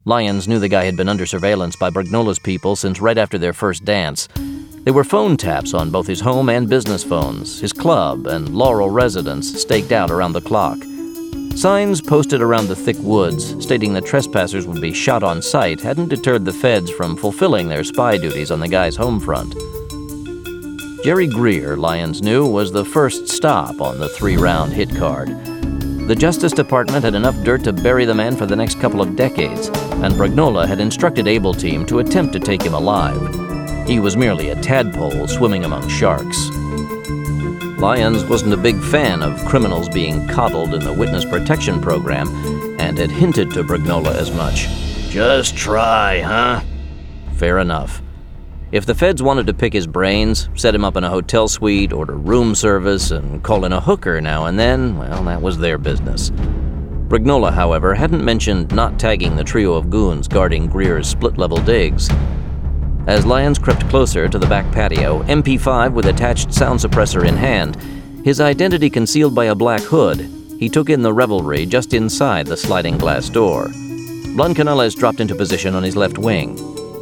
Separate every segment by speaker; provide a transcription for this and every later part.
Speaker 1: Lyons knew the guy had been under surveillance by Brignola's people since right after their first dance. There were phone taps on both his home and business phones, his club and Laurel residence staked out around the clock. Signs posted around the thick woods stating that trespassers would be shot on sight hadn't deterred the feds from fulfilling their spy duties on the guy's home front. Jerry Greer, Lyons knew, was the first stop on the 3-round hit card. The Justice Department had enough dirt to bury the man for the next couple of decades, and Brignola had instructed Able Team to attempt to take him alive. He was merely a tadpole swimming among sharks. Lyons wasn't a big fan of criminals being coddled in the witness protection program, and had hinted to Brignola as much. "Just try, huh?" Fair enough. If the feds wanted to pick his brains, set him up in a hotel suite, order room service, and call in a hooker now and then, well, that was their business. Brignola, however, hadn't mentioned not tagging the trio of goons guarding Greer's split-level digs. As Lyons crept closer to the back patio, MP5 with attached sound suppressor in hand, his identity concealed by a black hood, he took in the revelry just inside the sliding glass door. Blancanales dropped into position on his left wing.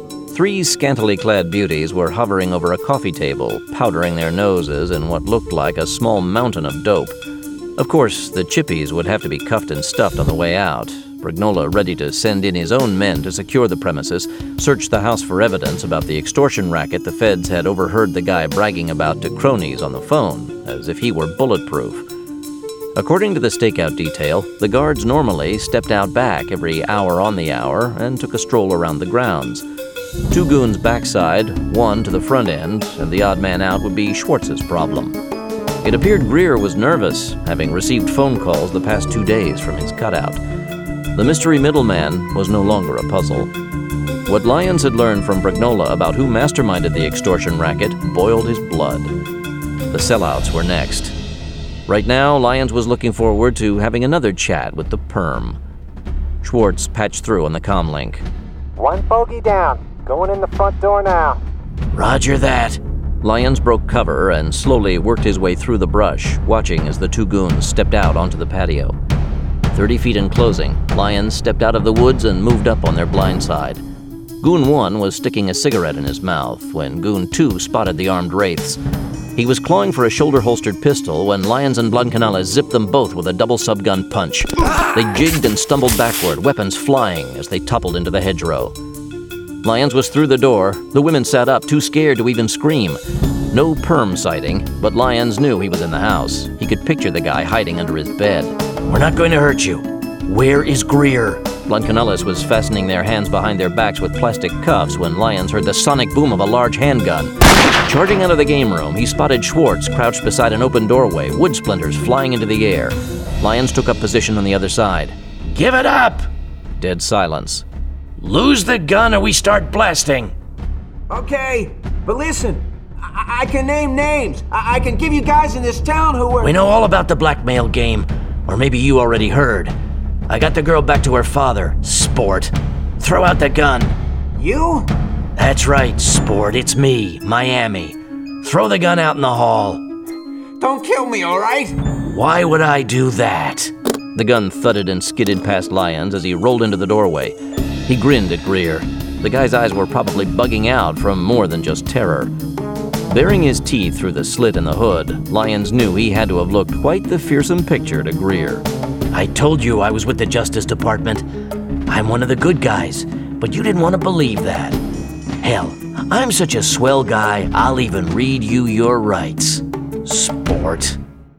Speaker 1: 3 scantily clad beauties were hovering over a coffee table, powdering their noses in what looked like a small mountain of dope. Of course, the chippies would have to be cuffed and stuffed on the way out. Brignola, ready to send in his own men to secure the premises, searched the house for evidence about the extortion racket the feds had overheard the guy bragging about to cronies on the phone, as if he were bulletproof. According to the stakeout detail, the guards normally stepped out back every hour on the hour and took a stroll around the grounds. 2 goons backside, 1 to the front end, and the odd man out would be Schwartz's problem. It appeared Greer was nervous, having received phone calls the past 2 days from his cutout. The mystery middleman was no longer a puzzle. What Lyons had learned from Brignola about who masterminded the extortion racket boiled his blood. The sellouts were next. Right now, Lyons was looking forward to having another chat with the perm. Schwartz patched through on the comlink.
Speaker 2: "One bogey down. Going in the front door now."
Speaker 1: "Roger that." Lyons broke cover and slowly worked his way through the brush, watching as the 2 goons stepped out onto the patio. 30 feet in closing, Lyons stepped out of the woods and moved up on their blind side. Goon 1 was sticking a cigarette in his mouth when Goon 2 spotted the armed wraiths. He was clawing for a shoulder-holstered pistol when Lyons and Blancanales zipped them both with a double subgun punch. They jigged and stumbled backward, weapons flying as they toppled into the hedgerow. Lyons was through the door. The women sat up, too scared to even scream. No perm sighting, but Lyons knew he was in the house. He could picture the guy hiding under his bed. "We're not going to hurt you. Where is Greer?" Blancanales was fastening their hands behind their backs with plastic cuffs when Lyons heard the sonic boom of a large handgun. Charging out of the game room, he spotted Schwartz crouched beside an open doorway, wood splinters flying into the air. Lyons took up position on the other side. "Give it up!" Dead silence. "Lose the gun or we start blasting."
Speaker 3: Okay, but listen, I can name names. I can give you guys in this town who were...
Speaker 1: "We know all about the blackmail game, or maybe you already heard. I got the girl back to her father, sport. Throw out the gun."
Speaker 3: You?
Speaker 1: "That's right, sport. It's me, Miami. Throw the gun out in the hall."
Speaker 3: Don't kill me, all right?
Speaker 1: "Why would I do that?" The gun thudded and skidded past Lyons as he rolled into the doorway. He grinned at Greer. The guy's eyes were probably bugging out from more than just terror. Baring his teeth through the slit in the hood, Lyons knew he had to have looked quite the fearsome picture to Greer. "I told you I was with the Justice Department. I'm one of the good guys, but you didn't want to believe that. Hell, I'm such a swell guy, I'll even read you your rights. Sport."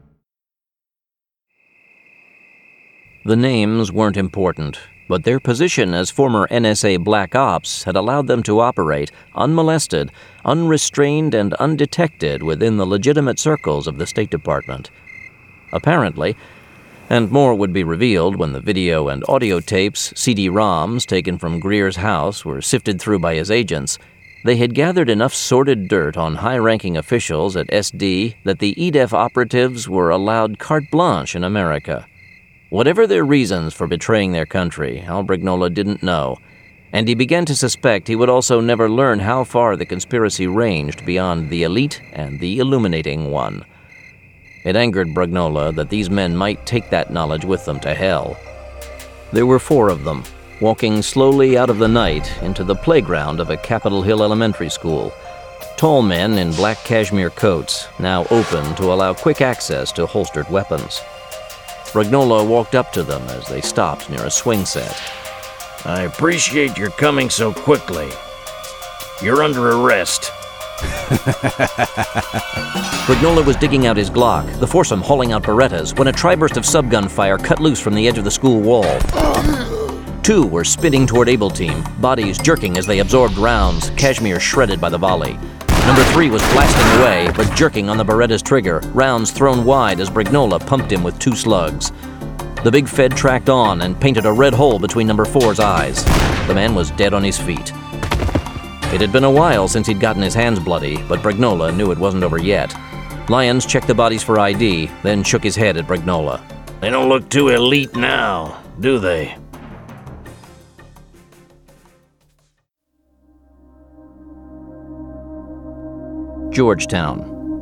Speaker 1: The names weren't important, but their position as former NSA Black Ops had allowed them to operate unmolested, unrestrained, and undetected within the legitimate circles of the State Department. Apparently, and more would be revealed when the video and audio tapes, CD-ROMs taken from Greer's house were sifted through by his agents, they had gathered enough sordid dirt on high-ranking officials at SD that the EDEF operatives were allowed carte blanche in America. Whatever their reasons for betraying their country, Al Brignola didn't know, and he began to suspect he would also never learn how far the conspiracy ranged beyond the elite and the illuminating one. It angered Brignola that these men might take that knowledge with them to hell. There were 4 of them, walking slowly out of the night into the playground of a Capitol Hill elementary school. Tall men in black cashmere coats, now open to allow quick access to holstered weapons. Brignola walked up to them as they stopped near a swing set.
Speaker 4: I appreciate your coming so quickly. You're under arrest.
Speaker 1: Brignola was digging out his Glock, the foursome hauling out Berettas, when a tri-burst of subgun fire cut loose from the edge of the school wall. Two were spinning toward Able Team, bodies jerking as they absorbed rounds, Kashmir shredded by the volley. Number 3 was blasting away, but jerking on the Beretta's trigger, rounds thrown wide as Brignola pumped him with 2 slugs. The big Fed tracked on and painted a red hole between Number 4's eyes. The man was dead on his feet. It had been a while since he'd gotten his hands bloody, but Brignola knew it wasn't over yet. Lyons checked the bodies for ID, then shook his head at Brignola.
Speaker 4: They don't look too elite now, do they?
Speaker 1: Georgetown.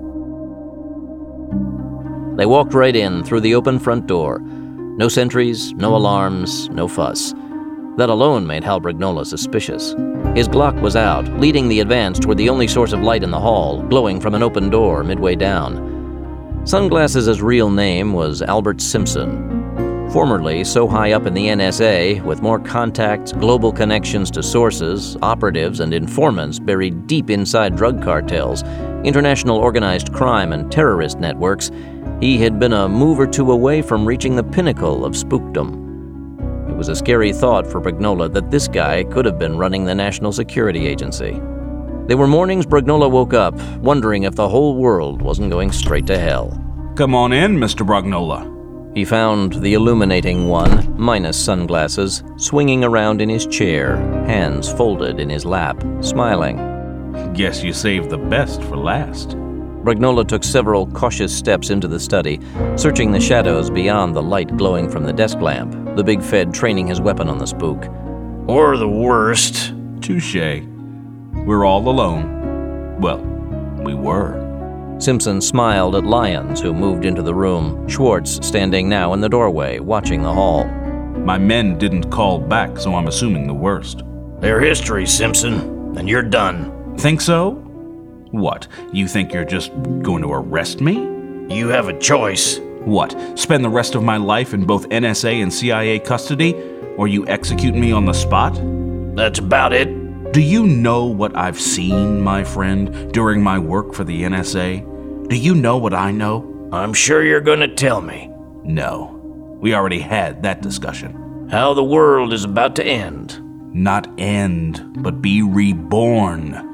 Speaker 1: They walked right in through the open front door. No sentries, no alarms, no fuss. That alone made Hal Brignola suspicious. His Glock was out, leading the advance toward the only source of light in the hall, glowing from an open door midway down. Sunglasses' real name was Albert Simpson. Formerly so high up in the NSA, with more contacts, global connections to sources, operatives, and informants buried deep inside drug cartels, international organized crime, and terrorist networks, he had been a move or two away from reaching the pinnacle of spookdom. It was a scary thought for Brignola that this guy could have been running the National Security Agency. There were mornings Brignola woke up, wondering if the whole world wasn't going straight to hell.
Speaker 5: Come on in, Mr. Brignola.
Speaker 1: He found the illuminating one, minus sunglasses, swinging around in his chair, hands folded in his lap, smiling.
Speaker 5: Guess you saved the best for last.
Speaker 1: Brignola took several cautious steps into the study, searching the shadows beyond the light glowing from the desk lamp, the big Fed training his weapon on the spook.
Speaker 4: Or the worst.
Speaker 5: Touché. We're all alone. Well, we were.
Speaker 1: Simpson smiled at Lyons, who moved into the room, Schwartz standing now in the doorway, watching the hall.
Speaker 5: My men didn't call back, so I'm assuming the worst.
Speaker 4: Their history, Simpson, and you're done.
Speaker 5: Think so? What, you think you're just going to arrest me?
Speaker 4: You have a choice.
Speaker 5: What, spend the rest of my life in both NSA and CIA custody, or you execute me on the spot?
Speaker 4: That's about it.
Speaker 5: Do you know what I've seen, my friend, during my work for the NSA? Do you know what I know?
Speaker 4: I'm sure you're gonna tell me.
Speaker 5: No. We already had that discussion.
Speaker 4: How the world is about to end.
Speaker 5: Not end, but be reborn.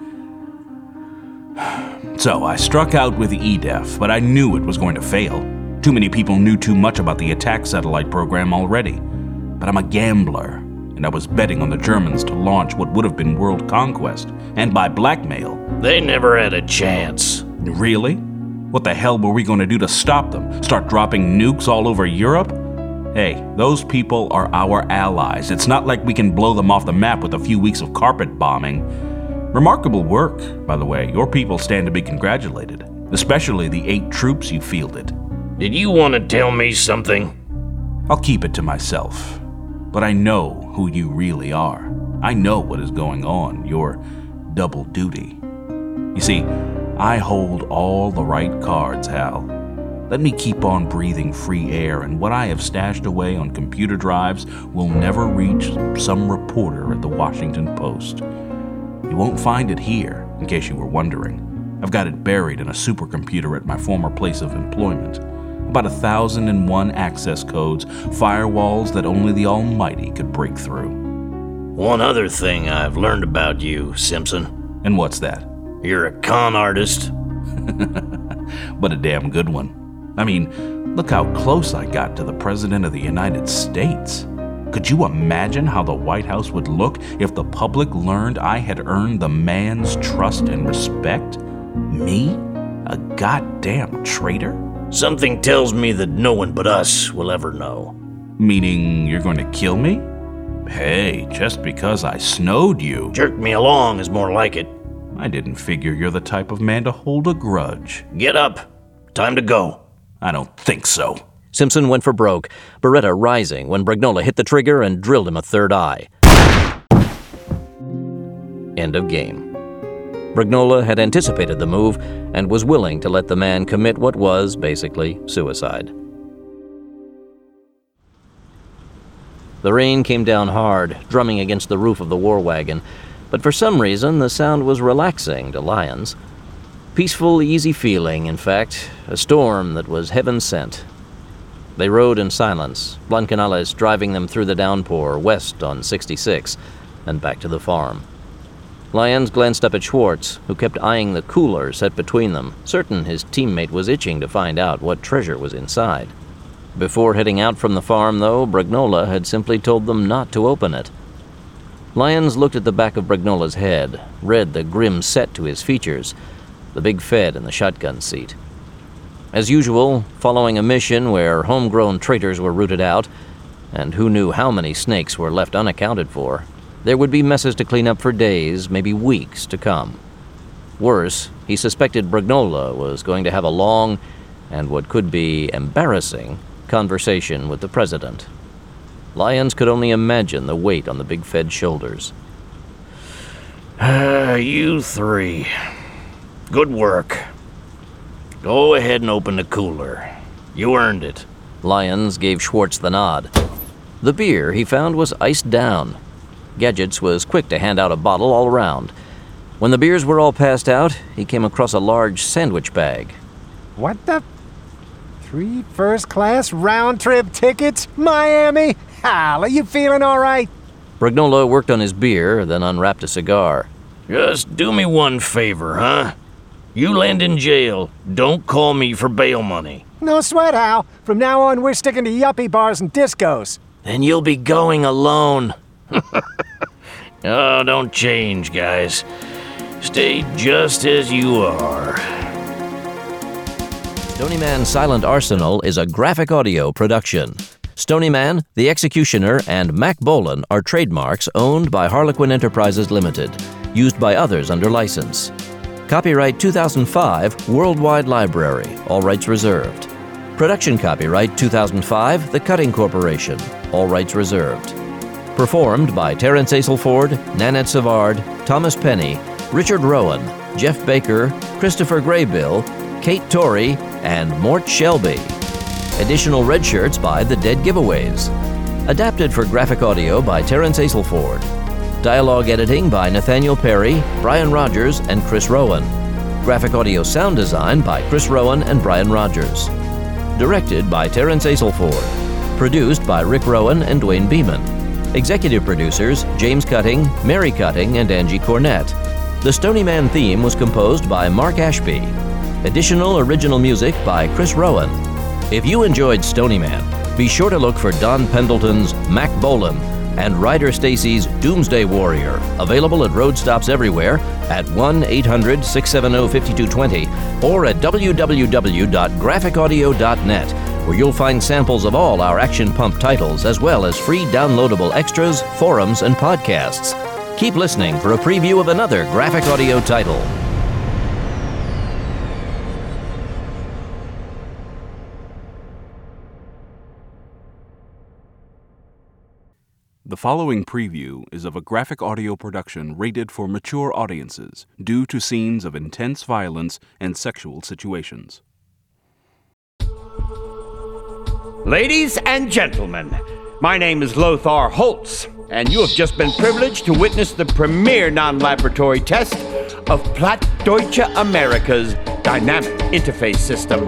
Speaker 5: So I struck out with EDEF, but I knew it was going to fail. Too many people knew too much about the attack satellite program already. But I'm a gambler, and I was betting on the Germans to launch what would have been world conquest, and by blackmail.
Speaker 4: They never had a chance.
Speaker 5: Really? What the hell were we going to do to stop them? Start dropping nukes all over Europe? Hey, those people are our allies. It's not like we can blow them off the map with a few weeks of carpet bombing. Remarkable work, by the way. Your people stand to be congratulated, especially the 8 troops you fielded.
Speaker 4: Did you want to tell me something?
Speaker 5: I'll keep it to myself. But I know who you really are. I know what is going on, your double duty. You see, I hold all the right cards, Hal. Let me keep on breathing free air, and what I have stashed away on computer drives will never reach some reporter at the Washington Post. You won't find it here, in case you were wondering. I've got it buried in a supercomputer at my former place of employment. About 1,001 access codes, firewalls that only the Almighty could break through.
Speaker 4: One other thing I've learned about you, Simpson.
Speaker 5: And what's that?
Speaker 4: You're a con artist.
Speaker 5: But a damn good one. I mean, look how close I got to the President of the United States. Could you imagine how the White House would look if the public learned I had earned the man's trust and respect? Me? A goddamn traitor?
Speaker 4: Something tells me that no one but us will ever know.
Speaker 5: Meaning you're going to kill me? Hey, just because I snowed you.
Speaker 4: Jerk me along is more like it.
Speaker 5: I didn't figure you're the type of man to hold a grudge.
Speaker 4: Get up. Time to go.
Speaker 5: I don't think so.
Speaker 1: Simpson went for broke, Beretta rising when Brignola hit the trigger and drilled him a third eye. End of game. Brignola had anticipated the move and was willing to let the man commit what was, basically, suicide. The rain came down hard, drumming against the roof of the war wagon, but for some reason the sound was relaxing to Lyons. Peaceful, easy feeling, in fact, a storm that was heaven sent. They rode in silence, Blancanales driving them through the downpour west on 66 and back to the farm. Lyons glanced up at Schwartz, who kept eyeing the cooler set between them, certain his teammate was itching to find out what treasure was inside. Before heading out from the farm, though, Brignola had simply told them not to open it. Lyons looked at the back of Brignola's head, read the grim set to his features, the big Fed in the shotgun seat. As usual, following a mission where homegrown traitors were rooted out, and who knew how many snakes were left unaccounted for, there would be messes to clean up for days, maybe weeks to come. Worse, he suspected Brignola was going to have a long, and what could be embarrassing, conversation with the president. Lyons could only imagine the weight on the big Fed's shoulders.
Speaker 4: You three. Good work. Go ahead and open the cooler. You earned it.
Speaker 1: Lyons gave Schwartz the nod. The beer, he found, was iced down. Gadgets was quick to hand out a bottle all around. When the beers were all passed out, he came across a large sandwich bag.
Speaker 2: What the? 3 first-class round-trip tickets? Miami? Hal, are you feeling all right?
Speaker 1: Brignola worked on his beer, then unwrapped a cigar.
Speaker 4: Just do me one favor, huh? You land in jail, don't call me for bail money.
Speaker 2: No sweat, Hal. From now on, we're sticking to yuppie bars and discos.
Speaker 1: Then you'll be going alone.
Speaker 4: Oh, don't change, guys. Stay just as you are.
Speaker 1: Stonyman Silent Arsenal is a graphic audio production. Stonyman, The Executioner, and Mac Bolan are trademarks owned by Harlequin Enterprises Limited, used by others under license. Copyright 2005, Worldwide Library, all rights reserved. Production copyright 2005, The Cutting Corporation, all rights reserved. Performed by Terence Aselford, Nanette Savard, Thomas Penny, Richard Rowan, Jeff Baker, Christopher Graybill, Kate Torrey, and Mort Shelby. Additional red shirts by The Dead Giveaways. Adapted for graphic audio by Terence Aselford. Dialogue editing by Nathaniel Perry, Brian Rogers, and Chris Rowan. Graphic audio sound design by Chris Rowan and Brian Rogers. Directed by Terence Aselford. Produced by Rick Rowan and Dwayne Beeman. Executive producers James Cutting, Mary Cutting, and Angie Cornett. The Stonyman theme was composed by Mark Ashby. Additional original music by Chris Rowan. If you enjoyed Stonyman, be sure to look for Don Pendleton's Mac Bolan and Ryder Stacy's Doomsday Warrior, available at road stops everywhere at 1-800-670-5220 or at www.graphicaudio.net, where you'll find samples of all our Action Pump titles, as well as free downloadable extras, forums, and podcasts. Keep listening for a preview of another graphic audio title.
Speaker 5: The following preview is of a graphic audio production rated for mature audiences due to scenes of intense violence and sexual situations.
Speaker 6: Ladies and gentlemen, my name is Lothar Holtz, and you have just been privileged to witness the premier non-laboratory test of Plattdeutsche Amerika's dynamic interface system.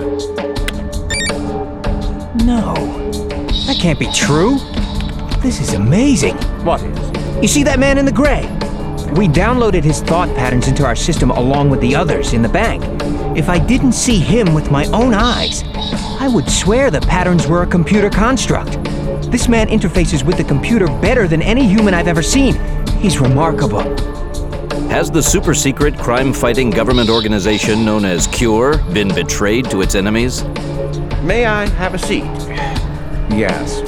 Speaker 7: No, that can't be true. This is amazing.
Speaker 6: What is?
Speaker 7: You see that man in the gray? We downloaded his thought patterns into our system along with the others in the bank. If I didn't see him with my own eyes, I would swear the patterns were a computer construct. This man interfaces with the computer better than any human I've ever seen. He's remarkable.
Speaker 1: Has the super-secret crime-fighting government organization known as CURE been betrayed to its enemies?
Speaker 6: May I have a seat? Yes.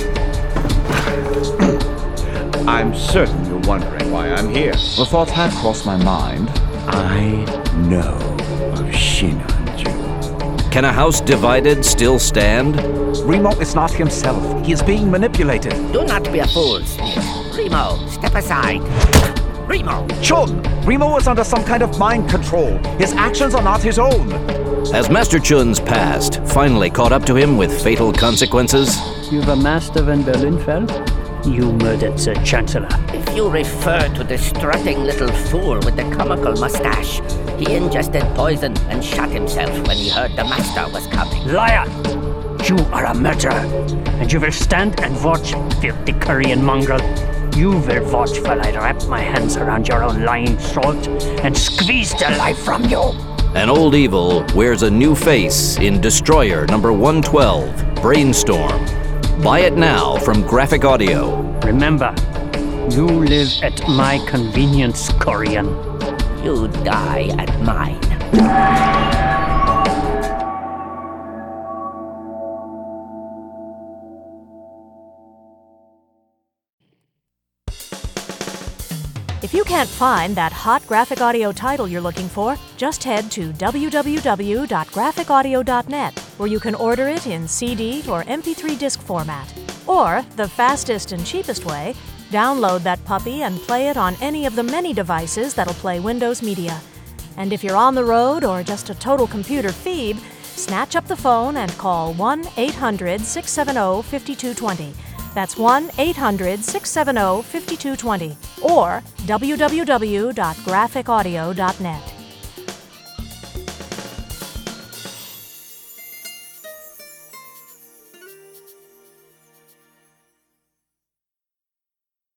Speaker 6: I'm certain you're wondering why I'm here.
Speaker 8: The thought had crossed my mind.
Speaker 6: I know of Shinanju.
Speaker 1: Can a house divided still stand?
Speaker 8: Remo is not himself. He is being manipulated.
Speaker 9: Do not be a fool, Snake. Remo, step aside. Remo!
Speaker 8: Chun! Remo is under some kind of mind control. His actions are not his own.
Speaker 1: Has Master Chun's past finally caught up to him with fatal consequences?
Speaker 10: You've a master in Berlinfeld? You murdered the Chancellor.
Speaker 9: If you refer to the strutting little fool with the comical mustache, he ingested poison and shot himself when he heard the master was coming.
Speaker 10: Liar! You are a murderer, and you will stand and watch, filthy Korean mongrel. You will watch while I wrap my hands around your own lying throat and squeeze the life from you.
Speaker 1: An old evil wears a new face in Destroyer number 112, Brainstorm. Buy it now from Graphic Audio.
Speaker 10: Remember, you live at my convenience, Korean.
Speaker 9: You die at mine.
Speaker 11: If you can't find that hot graphic audio title you're looking for, just head to www.graphicaudio.net, where you can order it in CD or MP3 disc format. Or, the fastest and cheapest way, download that puppy and play it on any of the many devices that'll play Windows Media. And if you're on the road or just a total computer phoebe, snatch up the phone and call 1-800-670-5220. That's 1-800-670-5220 or www.graphicaudio.net.